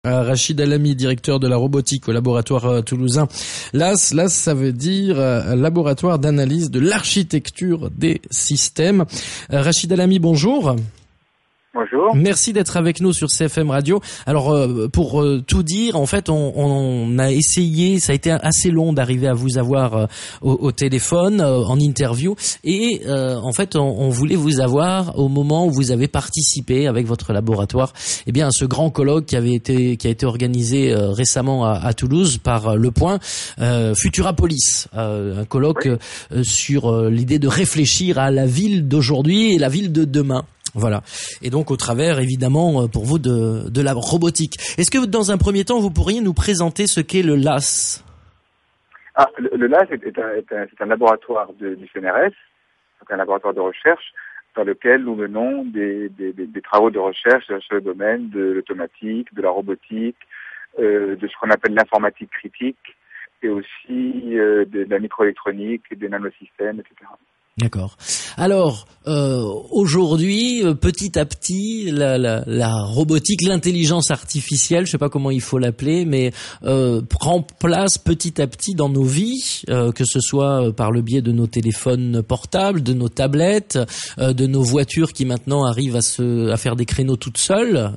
Rachid Alami, directeur de la robotique au laboratoire toulousain. LAS, ça veut dire laboratoire d'analyse de l'architecture des systèmes. Rachid Alami, bonjour. Bonjour. Merci d'être avec nous sur CFM Radio. Alors pour tout dire, en fait, on a essayé, ça a été assez long d'arriver à vous avoir au téléphone, en interview, et en fait, on voulait vous avoir au moment où vous avez participé avec votre laboratoire, eh bien, à ce grand colloque qui a été organisé récemment à Toulouse par Le Point, Futurapolis, un colloque sur l'idée de réfléchir à la ville d'aujourd'hui et la ville de demain. Voilà. Et donc au travers, évidemment, pour vous, de la robotique. Est-ce que dans un premier temps, vous pourriez nous présenter ce qu'est le LAS ? Le LAS c'est un laboratoire du CNRS, donc un laboratoire de recherche dans lequel nous menons des travaux de recherche sur le domaine de l'automatique, de la robotique, de ce qu'on appelle l'informatique critique, et aussi de la microélectronique, des nanosystèmes, etc. D'accord. Alors aujourd'hui, petit à petit, la robotique, l'intelligence artificielle, je sais pas comment il faut l'appeler, mais prend place petit à petit dans nos vies, que ce soit par le biais de nos téléphones portables, de nos tablettes, de nos voitures qui maintenant arrivent à faire des créneaux toutes seules,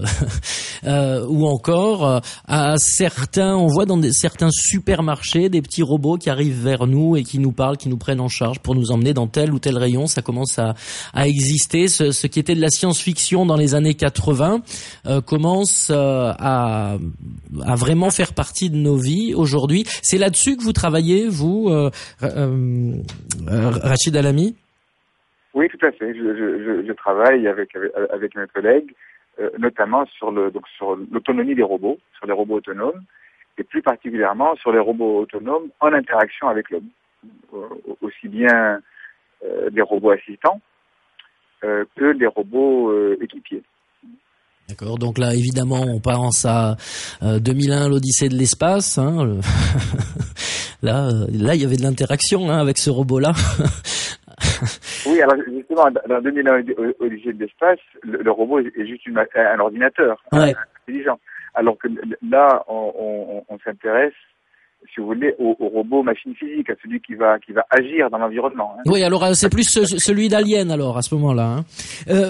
ou encore à certains, on voit dans certains supermarchés des petits robots qui arrivent vers nous et qui nous parlent, qui nous prennent en charge pour nous emmener dans tel ou tel rayon. Ça commence à exister. Ce qui était de la science-fiction dans les années 80 commence à vraiment faire partie de nos vies aujourd'hui. C'est là-dessus que vous travaillez, vous, Rachid Alami ? Oui, tout à fait. Je travaille avec mes collègues, notamment sur l'autonomie des robots, sur les robots autonomes, et plus particulièrement sur les robots autonomes en interaction avec l'homme. Aussi bien des robots assistants que des robots équipiers. D'accord, donc là évidemment on pense à 2001 l'Odyssée de l'espace, hein. Là il y avait de l'interaction, hein, avec ce robot-là. Oui, alors justement dans 2001 Odyssée de l'espace, le robot est juste un ordinateur, intelligent. Alors que là on s'intéresse, si vous voulez, au robot machine physique, à celui qui va agir dans l'environnement. Hein. Oui, alors c'est plus celui d'Alien alors à ce moment-là. Hein.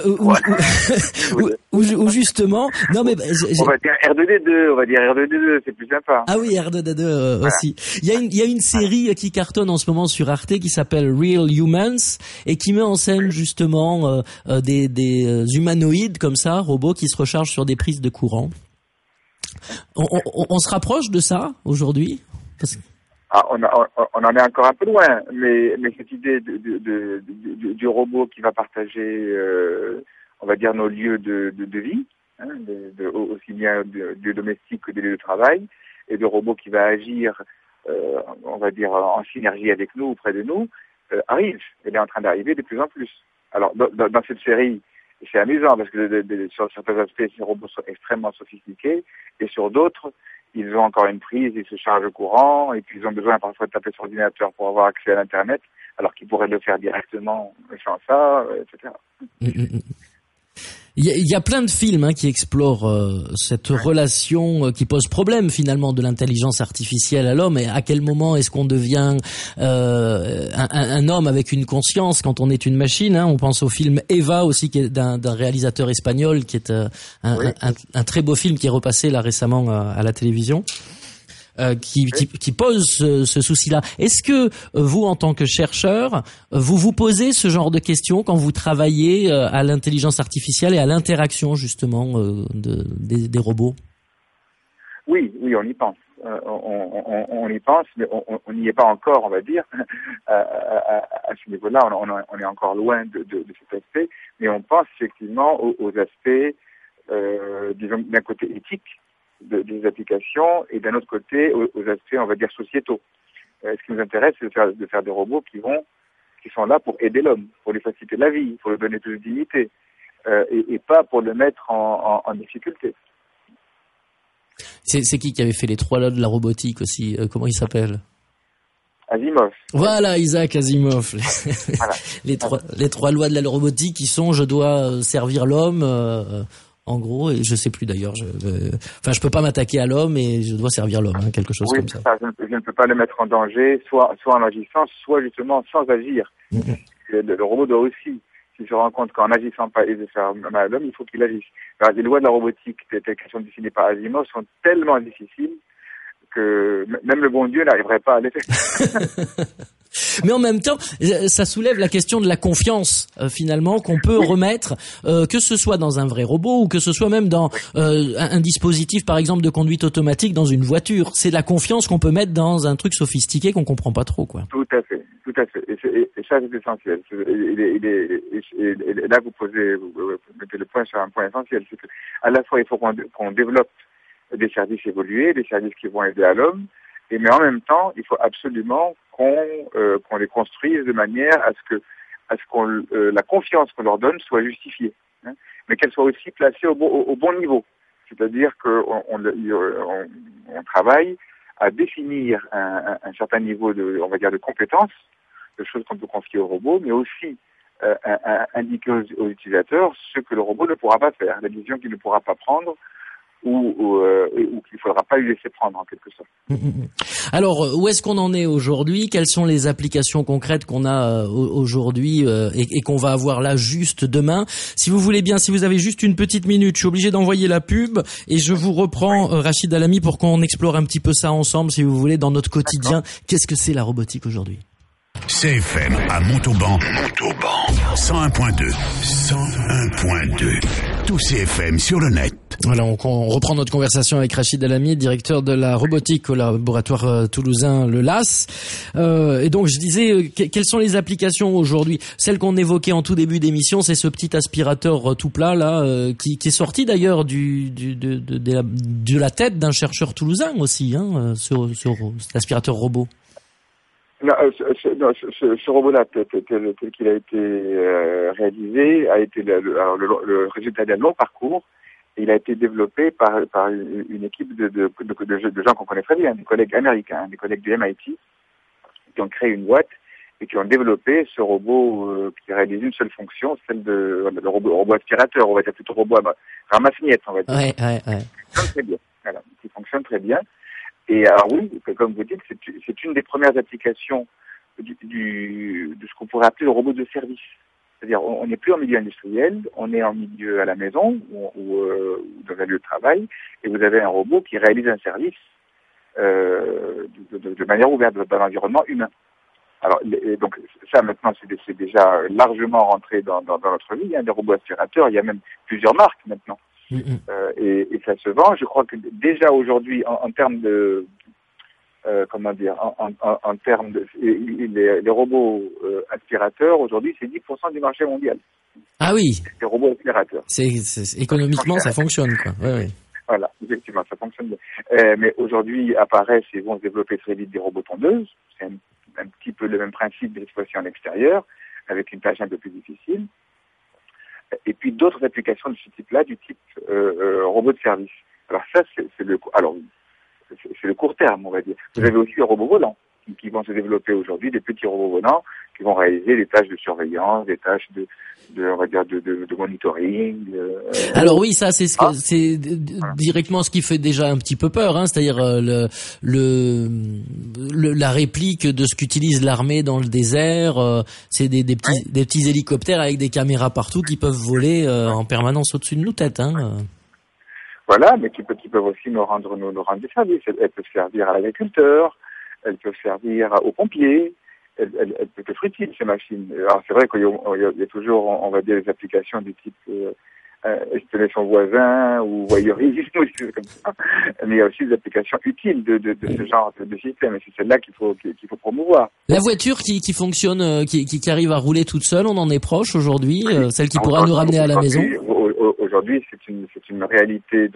Ou justement, non mais on va dire R2D2, c'est plus sympa. Ah oui, R2D2 aussi. Il y a une série qui cartonne en ce moment sur Arte qui s'appelle Real Humans et qui met en scène justement des humanoïdes comme ça, robots qui se rechargent sur des prises de courant. On se rapproche de ça aujourd'hui ? On en est encore un peu loin, mais cette idée du robot qui va partager, on va dire, nos lieux de vie, hein, aussi bien de domestiques que des lieux de travail, et de robot qui va agir, on va dire, en synergie avec nous, auprès de nous, arrive. Elle est en train d'arriver de plus en plus. Alors, dans cette série, c'est amusant parce que sur certains aspects, ces robots sont extrêmement sophistiqués, et sur d'autres, ils ont encore une prise, ils se chargent au courant, et puis ils ont besoin parfois de taper sur l'ordinateur pour avoir accès à l'Internet, alors qu'ils pourraient le faire directement sans ça, etc. Il y a plein de films qui explorent cette relation qui pose problème finalement de l'intelligence artificielle à l'homme. Et à quel moment est-ce qu'on devient un homme avec une conscience quand on est une machine, hein. On pense au film Eva aussi, qui est d'un réalisateur espagnol, qui est un très beau film qui est repassé là récemment à la télévision. Qui pose ce souci-là. Est-ce que vous, en tant que chercheur, vous posez ce genre de questions quand vous travaillez à l'intelligence artificielle et à l'interaction justement des robots ? Oui, on y pense. On y pense, mais on n'y est pas encore, on va dire, à ce niveau-là. On est encore loin de cet aspect, mais on pense effectivement aux aspects, disons, d'un côté éthique, des applications, et d'un autre côté aux aspects, on va dire, sociétaux. Ce qui nous intéresse, c'est de faire des robots qui sont là pour aider l'homme, pour lui faciliter la vie, pour lui donner plus de dignité, et pas pour le mettre en difficulté. C'est qui avait fait les 3 lois de la robotique aussi, comment il s'appelle ? Asimov. Voilà, Isaac Asimov. Voilà. les 3 lois de la robotique qui sont: je dois servir l'homme en gros, et je sais plus d'ailleurs. Je peux pas m'attaquer à l'homme et je dois servir l'homme, hein, quelque chose comme ça. Je ne peux pas le mettre en danger, soit en agissant, soit justement sans agir. Le robot doit aussi, s'il se rend compte qu'en agissant pas et de faire mal à l'homme, il faut qu'il agisse. Alors, les lois de la robotique, telles qu'elles sont dessinées par Asimov, sont tellement difficiles que même le bon Dieu n'arriverait pas à les faire. Mais en même temps, ça soulève la question de la confiance, finalement, qu'on peut remettre, que ce soit dans un vrai robot ou que ce soit même dans un dispositif, par exemple, de conduite automatique dans une voiture. C'est de la confiance qu'on peut mettre dans un truc sophistiqué qu'on comprend pas trop, quoi. Tout à fait. Et ça, c'est essentiel. Et là, vous mettez le point sur un point essentiel. C'est que, à la fois, il faut qu'on développe des services évolués, des services qui vont aider à l'homme, mais en même temps, il faut absolument qu'on les construise de manière à ce que la confiance qu'on leur donne soit justifiée, hein, mais qu'elle soit aussi placée au bon niveau. C'est-à-dire qu'on travaille à définir un certain niveau on va dire, de compétences, de choses qu'on peut confier au robot, mais aussi indiquer aux utilisateurs ce que le robot ne pourra pas faire, la décision qu'il ne pourra pas prendre, ou qu'il ne faudra pas lui laisser prendre en quelque sorte. Alors, où est-ce qu'on en est aujourd'hui? Quelles sont les applications concrètes qu'on a aujourd'hui et qu'on va avoir là juste demain? Si vous voulez bien, si vous avez juste une petite minute, je suis obligé d'envoyer la pub et je vous reprends, Rachid Alami, pour qu'on explore un petit peu ça ensemble, si vous voulez, dans notre quotidien. Qu'est-ce que c'est la robotique aujourd'hui? CFM à Montauban. 101.2. Tout CFM sur le net. Voilà, on reprend notre conversation avec Rachid Alami, directeur de la robotique au laboratoire toulousain le LAS. Et donc je disais, quelles sont les applications aujourd'hui? Celle qu'on évoquait en tout début d'émission, c'est ce petit aspirateur tout plat là, qui est sorti d'ailleurs de la tête d'un chercheur toulousain aussi, hein, cet aspirateur robot. Non, ce robot-là, tel qu'il a été réalisé, a été le résultat d'un long parcours. Il a été développé par une équipe de gens qu'on connaît très bien, des collègues américains, des collègues du MIT, qui ont créé une boîte et qui ont développé ce robot qui réalise une seule fonction, celle le robot aspirateur, on va dire plutôt robot ramasse-miettes, on va dire. Ouais. Qui fonctionne très bien. Voilà, qui fonctionne très bien. Et alors oui, comme vous dites, c'est une des premières applications de ce qu'on pourrait appeler le robot de service. C'est-à-dire, on n'est plus en milieu industriel, on est en milieu à la maison ou dans un lieu de travail, et vous avez un robot qui réalise un service de manière ouverte dans l'environnement humain. Alors, donc ça maintenant, c'est déjà largement rentré dans notre vie. Il y a des robots aspirateurs, il y a même plusieurs marques maintenant. Et ça se vend. Je crois que déjà aujourd'hui, en termes de en termes de les robots aspirateurs aujourd'hui, c'est 10% du marché mondial. Ah oui. Les robots aspirateurs. C'est économiquement ça fonctionne quoi. Oui. Voilà, effectivement, ça fonctionne bien. Mais aujourd'hui apparaissent et vont se développer très vite des robots tondeuses. C'est un petit peu le même principe d'exploitation en extérieur, avec une tâche un peu plus difficile. Et puis d'autres applications de ce type-là, du type robot de service. Alors ça, c'est le court terme, on va dire. Vous avez aussi les robots volants qui vont se développer aujourd'hui, des petits robots volants qui vont réaliser des tâches de surveillance, des tâches de monitoring. Alors oui, ça c'est directement ce qui fait déjà un petit peu peur, hein, c'est-à-dire la réplique de ce qu'utilise l'armée dans le désert. C'est des petits hélicoptères avec des caméras partout qui peuvent voler en permanence au-dessus de nos têtes. Hein. Voilà, mais qui peuvent aussi nous rendre des services. Elles peuvent servir à l'agriculteur, elles peuvent servir aux pompiers, elles peuvent être utiles, ces machines. Alors c'est vrai qu'il y a toujours, on va dire, des applications du type espionner son voisin ou voyeurisme ou des choses comme ça. Mais il y a aussi des applications utiles de ce genre de système, et c'est celle-là qu'il faut promouvoir. La voiture qui fonctionne, qui arrive à rouler toute seule, on en est proche aujourd'hui, celle qui pourra nous ramener à la maison. Aujourd'hui, c'est une réalité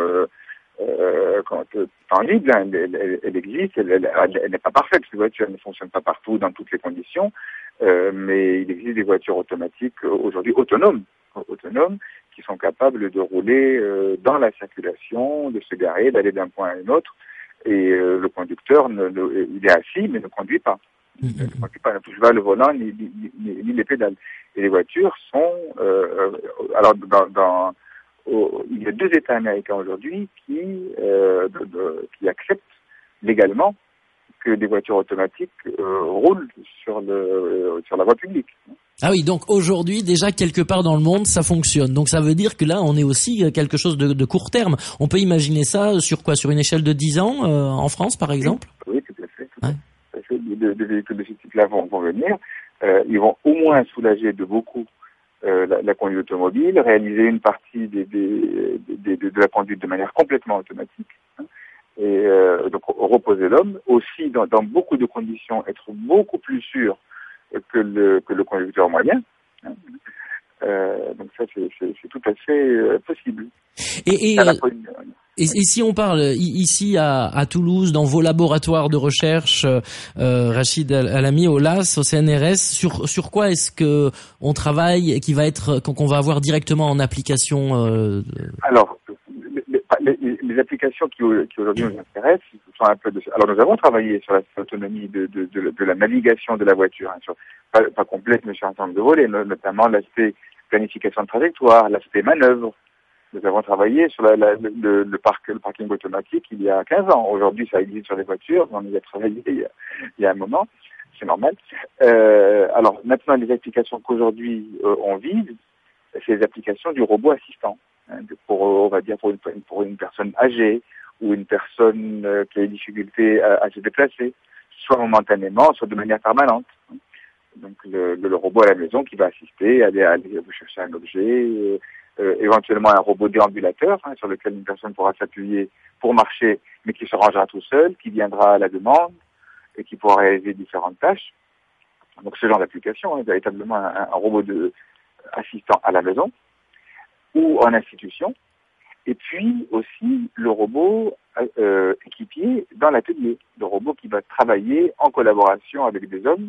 tangible. Hein. Elle existe. Elle n'est pas parfaite. Cette voiture ne fonctionne pas partout, dans toutes les conditions. Mais il existe des voitures automatiques aujourd'hui autonomes, qui sont capables de rouler dans la circulation, de se garer, d'aller d'un point à un autre. Et le conducteur, il est assis, mais ne conduit pas. Ne touche pas le volant ni les pédales. Et les voitures sont, alors il y a 2 États américains aujourd'hui qui acceptent légalement que des voitures automatiques roulent sur la voie publique. Ah oui, donc aujourd'hui, déjà, quelque part dans le monde, ça fonctionne. Donc ça veut dire que là, on est aussi quelque chose de court terme. On peut imaginer ça sur quoi? Sur une échelle de 10 ans, en France, par exemple? Oui, tout à fait. Des véhicules de ce type-là vont venir. Ils vont au moins soulager de beaucoup la conduite automobile, réaliser une partie de la conduite de manière complètement automatique. Et donc reposer l'homme, aussi dans beaucoup de conditions, être beaucoup plus sûr que le conducteur moyen. Donc ça, c'est tout à fait possible. Et si on parle ici à Toulouse, dans vos laboratoires de recherche, Rachid Alami, au LAS, au CNRS, sur quoi est-ce que on travaille et qu'on va avoir directement en application Alors, les applications qui aujourd'hui nous intéressent sont un peu Alors, nous avons travaillé sur l'autonomie de la navigation de la voiture, pas complète, mais sur un certain nombre de volets, notamment l'aspect planification de trajectoire, l'aspect manœuvre. Nous avons travaillé sur le parking automatique il y a 15 ans. Aujourd'hui, ça existe sur les voitures. On y a travaillé il y a un moment. C'est normal. Alors, maintenant, les applications qu'aujourd'hui on vise, c'est les applications du robot assistant. On va dire, pour une personne âgée ou une personne qui a des difficultés à se déplacer, soit momentanément, soit de manière permanente. Donc, le robot à la maison qui va assister, aller vous chercher un objet, éventuellement un robot déambulateur sur lequel une personne pourra s'appuyer pour marcher, mais qui se rangera tout seul, qui viendra à la demande et qui pourra réaliser différentes tâches. Donc ce genre d'application, véritablement un robot assistant à la maison ou en institution. Et puis aussi le robot équipier dans l'atelier, le robot qui va travailler en collaboration avec des hommes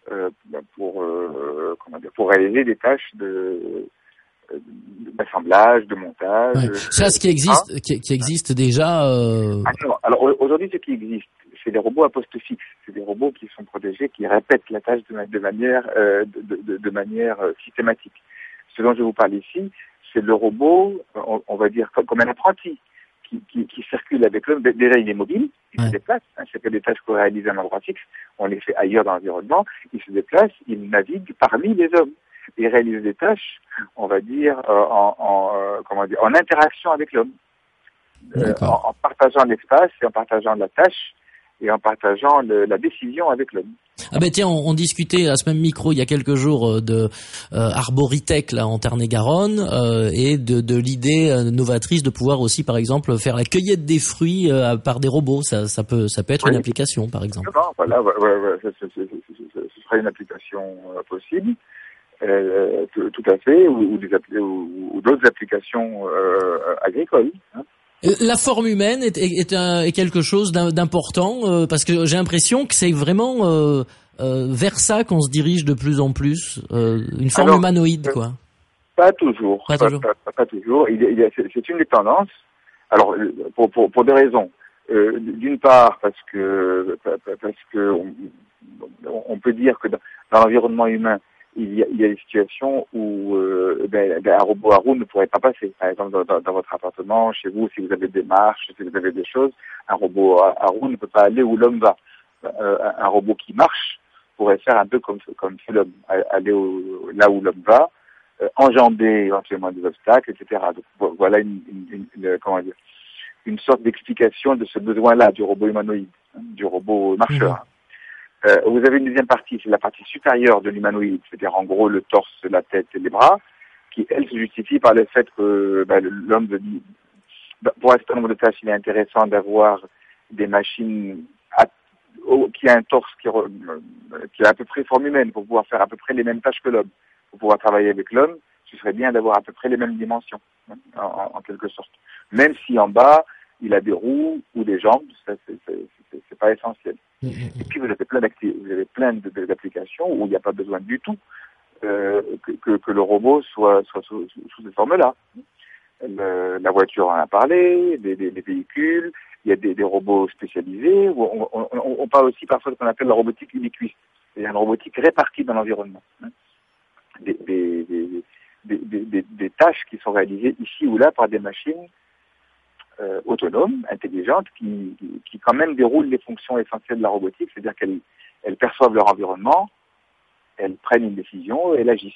pour réaliser des tâches d'assemblage, de montage. Ouais. Ça, ce qui existe déjà. Alors aujourd'hui, ce qui existe, c'est des robots à poste fixe. C'est des robots qui sont protégés, qui répètent la tâche de manière systématique. Ce dont je vous parle ici, c'est le robot, on va dire comme un apprenti qui circule avec l'homme. Déjà, il est mobile, il se déplace. C'est pas des tâches qu'on réalise à un endroit fixe. On les fait ailleurs dans l'environnement. Il se déplace, il navigue parmi les hommes. Il réalise des tâches, on va dire, en interaction avec l'homme, en partageant l'espace et en partageant la tâche et en partageant la décision avec l'homme. Ah ben tiens, on discutait à ce même micro il y a quelques jours de Arboritech là en Tarn-et-Garonne et de l'idée novatrice de pouvoir aussi par exemple faire la cueillette des fruits par des robots. Ça peut être une application par exemple. Non, voilà, ce serait une application possible. Tout à fait, ou d'autres applications agricoles. La forme humaine est quelque chose d'important parce que j'ai l'impression que c'est vraiment vers ça qu'on se dirige de plus en plus, une forme humanoïde, quoi. Pas toujours. Pas toujours. C'est une des tendances. Alors pour deux raisons. D'une part parce que on peut dire que dans l'environnement humain il y a des situations où un robot à roue ne pourrait pas passer. Par exemple, dans votre appartement, chez vous, si vous avez des marches, si vous avez des choses, un robot à roue ne peut pas aller où l'homme va. Un robot qui marche pourrait faire un peu comme fait l'homme, aller là où l'homme va, enjamber éventuellement des obstacles, etc. Donc voilà une sorte d'explication de ce besoin-là du robot humanoïde, du robot marcheur. Vous avez une deuxième partie, c'est la partie supérieure de l'humanoïde, c'est-à-dire en gros le torse, la tête et les bras, qui elle se justifie par le fait que l'homme pour un certain nombre de tâches, il est intéressant d'avoir des machines qui a un torse qui a à peu près forme humaine pour pouvoir faire à peu près les mêmes tâches que l'homme. Pour pouvoir travailler avec l'homme, ce serait bien d'avoir à peu près les mêmes dimensions, en quelque sorte. Même si en bas, il a des roues ou des jambes, ça c'est pas essentiel. Et puis vous avez plein d'applications où il n'y a pas besoin du tout que le robot soit sous cette forme-là. La voiture en a parlé, des véhicules, il y a des robots spécialisés. On parle aussi parfois de ce qu'on appelle la robotique ubiquiste, c'est-à-dire une robotique répartie dans l'environnement. Des des tâches qui sont réalisées ici ou là par des machines autonomes, intelligentes, qui quand même déroulent les fonctions essentielles de la robotique, c'est-à-dire qu'elles perçoivent leur environnement, elles prennent une décision et elles agissent.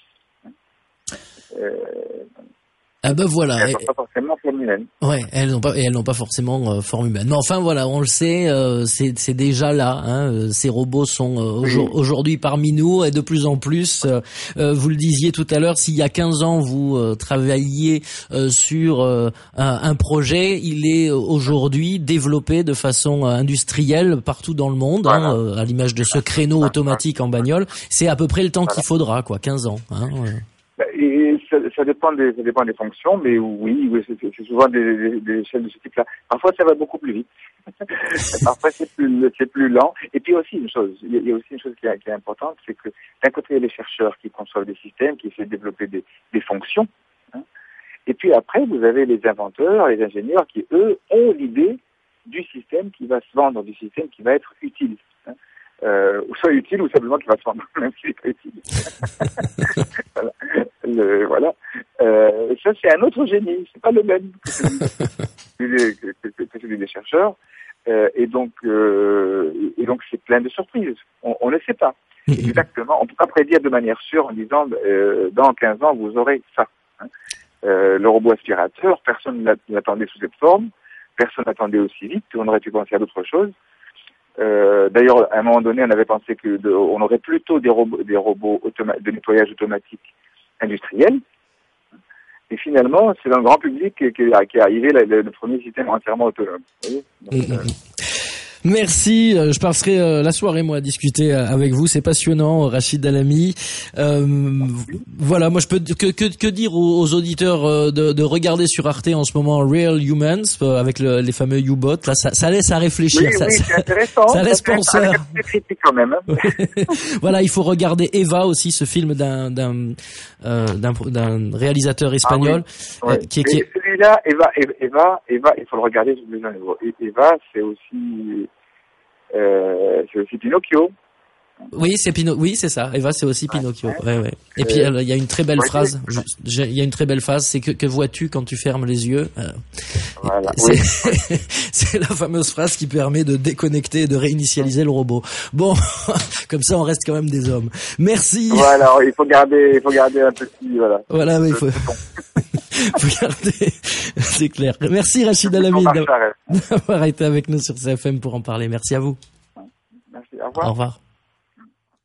Ah ben voilà. Elles n'ont pas forcément forme humaine. Ouais, elles n'ont pas forcément forme humaine. Mais enfin voilà, on le sait, c'est déjà là. Hein, ces robots sont aujourd'hui parmi nous et de plus en plus. Vous le disiez tout à l'heure, s'il y a 15 ans vous travailliez sur un projet, il est aujourd'hui développé de façon industrielle partout dans le monde, voilà. Hein, à l'image de ce créneau automatique en bagnole. C'est à peu près le temps qu'il faudra, 15 ans. Hein, Et ça dépend des fonctions, mais oui, c'est souvent des échelles de ce type-là. Parfois, ça va beaucoup plus vite. Parfois, c'est plus lent. Et puis aussi il y a aussi une chose qui est importante, c'est que d'un côté, il y a les chercheurs qui conçoivent des systèmes, qui essaient de développer des fonctions. Hein. Et puis après, vous avez les inventeurs, les ingénieurs qui, eux, ont l'idée du système qui va se vendre, du système qui va être utile. Hein. Ou soit utile ou simplement qui va se vendre, même s'il n'est pas utile. Voilà. Ça, c'est un autre génie. C'est pas le même que celui des chercheurs. Et donc, c'est plein de surprises. On ne sait pas. Exactement. On ne peut pas prédire de manière sûre en disant, dans 15 ans, vous aurez ça. Hein. Le robot aspirateur, personne ne l'attendait sous cette forme. Personne n'attendait aussi vite. On aurait pu penser à d'autres choses. D'ailleurs, à un moment donné, on avait pensé on aurait plutôt des robots de nettoyage automatique industriel. Et finalement, c'est dans le grand public qu'est arrivé le premier système entièrement autonome. Vous voyez. Donc, Merci, je passerai la soirée moi à discuter avec vous, c'est passionnant, Rachid Alami. Voilà, moi je peux que dire aux auditeurs de regarder sur Arte en ce moment Real Humans avec les fameux U-bots. Là, ça laisse à réfléchir, oui, c'est intéressant. Ça laisse penser. Avec des critiques quand même. Hein. Voilà, il faut regarder Eva aussi, ce film d'un réalisateur espagnol qui est celui-là, Eva, il faut le regarder sur plusieurs niveaux. Eva, c'est aussi Pinocchio. Oui, c'est ça. Eva, c'est aussi Pinocchio. Ouais. Et puis il y a une très belle phrase. Il y a une très belle phrase. C'est que vois-tu quand tu fermes les yeux. Voilà. C'est la fameuse phrase qui permet de déconnecter et de réinitialiser le robot. Bon, comme ça, on reste quand même des hommes. Merci. Voilà, il faut garder un petit Voilà, mais il faut. Regardez, c'est clair. Merci Rachid Alami d'avoir été avec nous sur CFM pour en parler. Merci à vous. Merci, au revoir. Au revoir.